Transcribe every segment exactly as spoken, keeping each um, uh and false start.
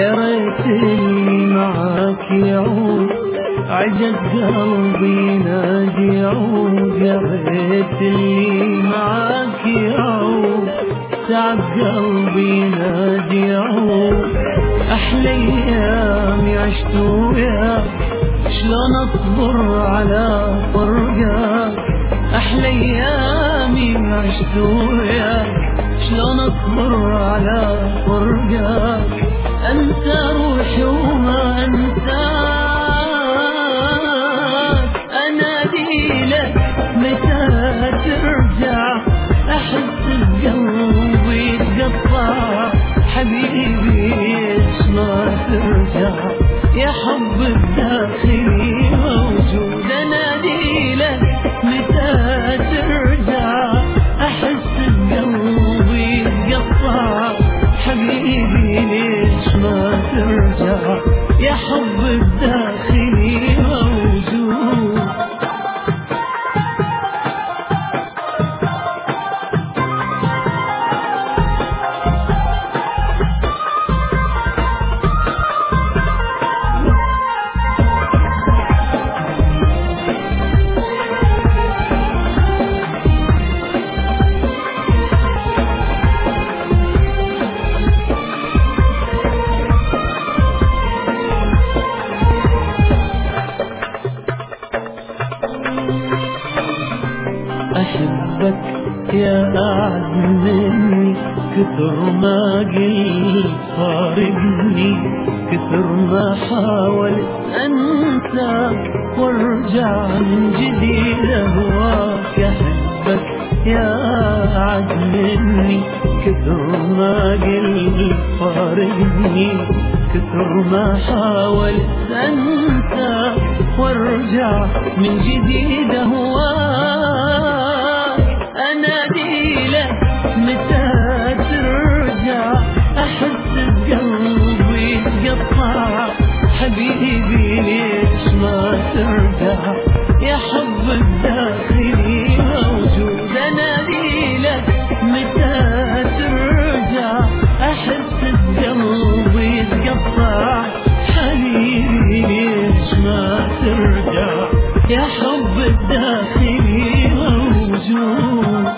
يا ريت اللي معاك يعود، عجب قلبي نادي يعود. يا ريت اللي معاك يعود، تعب قلبي نادي يعود. أحلى أيامي عشت وياك، شلون أصبر على فرقك. أحلى أيامي عشت وياك، شلون أصبر على فرقك. أنت روحي وما أنساك، أنادي لك متى ترجع. أحس بقلبي يتقطع، حبيبي ليش ما ترجع. يا حب الداخلي موجود، أنادي لك متى ترجع. أحس بقلبي يتقطع، حبيبي ليش ما ترجع. يا حب الداخلي موجود. أحبك يا أعز مني، كثر ما قلت فارقني. كثر ما حاولت أنساك وارجع من جديد أهواك. أحبك يا أعز مني، كثر ما قلت فارقني. كثر ما حاولت أنساك وارجع من جديد أهواك. أنادي لك متى ترجع. أحس بقلبي يتقطع، حبيبي ليش ما ترجع. يا حب الداخلي موجود، أنادي لك متى ترجع. أحس بقلبي يتقطع، حبيبي ليش ما ترجع. يا حب الداخلي موجود.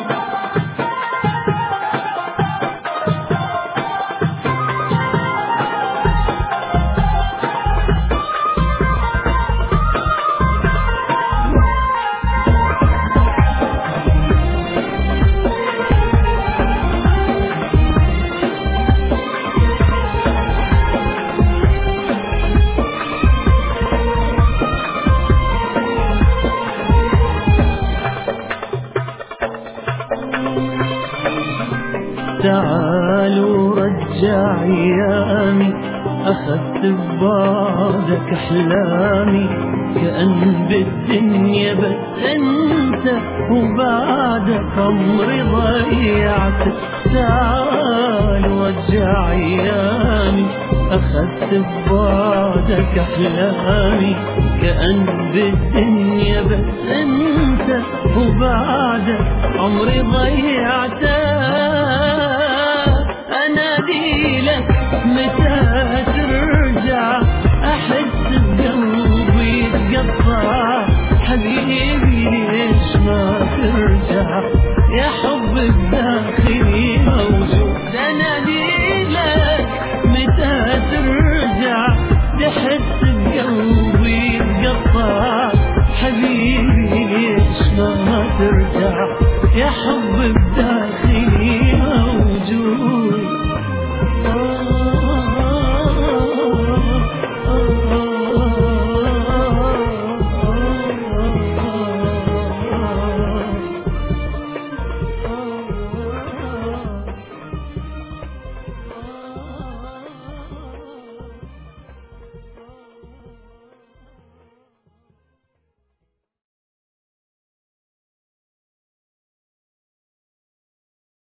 تعالوا رجع أيامي، أخذت ببعدك أحلامي. كأن بالدنيا بس أنت، وبعدك عمري ضيعت. تعالوا رجع أيامي، أخذت ببعدك أحلامي. كأن بالدنيا بس أنت، وبعدك عمري ضيعت. أنادي لك متى